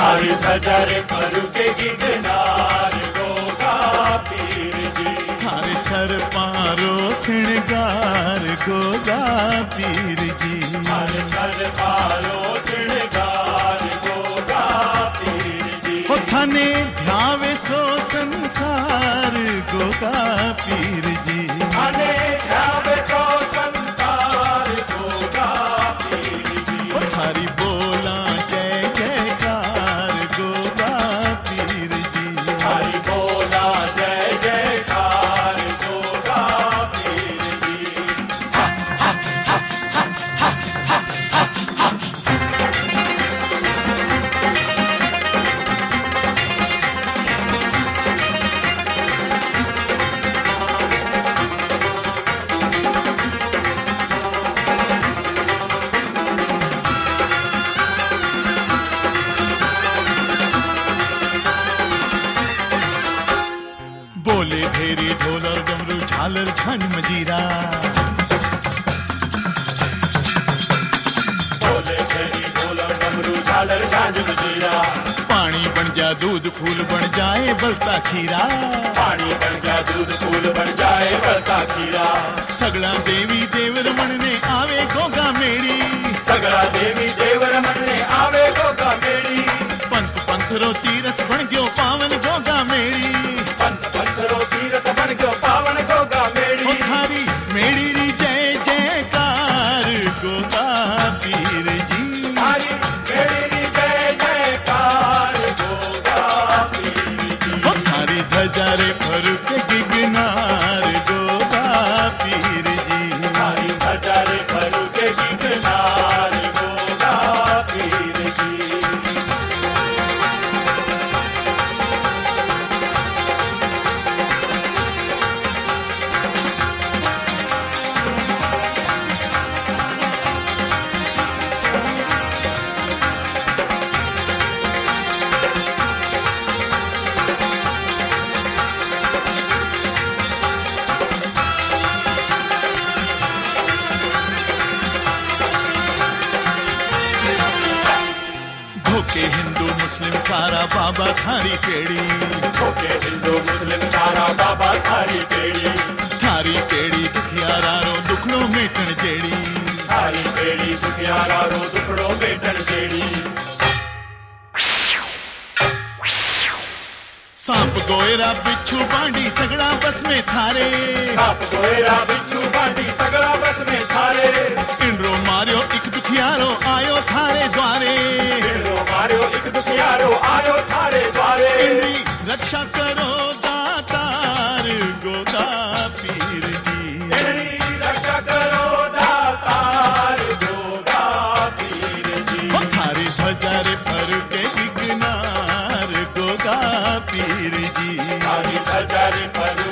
थारी धजारे फरू के गिगनार गोगा पीर जी। थारे सर पारो सिणगार गोगा पीर जी। थारे सर पारो सिणगार गोगा पीर जी। हो थाने ध्यावे सो संसार गोगा पीर जी। थाने ध्यावे सो संसार गोगा पीर जी। हो थारी बोला जय जयकार गोगा पीर जी। थारी बोला जय जयकार गोगा पीर जी। बोले भेरी ढोल और डमरू झालर झांझ मजीरा। बोले फेरी ढोल और डमरू झालर झांझ मजीरा। पानी बन जा दूध फूल बन जाए बलता खीरा। पानी बन गया दूध फूल बन जाए बलता खीरा। सगला देवी देव रमण ने आवे गोगा मेड़ी। सगला देवी देव रमण ने आवे गोगा मेड़ी। पंथ पंथ रो तीरथ बन गयो पावन गोगा मेड़ी। पंथ पंथ रो तीरथ बन गयो पावन गोगा मेड़ी। ओ थारी मेड़ी री जय जयकार गोगा पीर जी। थारी मेड़ी री जय जयकार गोगा पीर जी। ओ थारी धजारे फरू के गिगनार गोगा पीर जी। थारी धजारे फरू के गिगनार गोगा पीर जी। धोके हिंदू मुस्लिम सारा बाबा थारी पेड़ी। ओके हिंदू मुस्लिम सारा बाबा थारी पेड़ी। थारी पेड़ी दुखियारा रो दुखड़ो मेटण जेड़ी। थारी पेड़ी दुखियारा रो दुखड़ो बेटन जेड़ी। सांप गोएरा बिच्छू बांडी सगड़ा बस में थारे। सांप गोएरा बिच्छू बांडी सगड़ा बस में थारे। इंड्रो मारियो एक दुखियारो आयो थारे द्वारे। बिरलो मारियो एक दुखियारो आयो थारे द्वारे। इंद्री रक्षा करो दातार गोगा पीर जी। इंद्री रक्षा करो दातार गोगा पीर जी। ओ थारी धजारे फर के गिगनार गोगा पीर जी। थारी धजारे फरू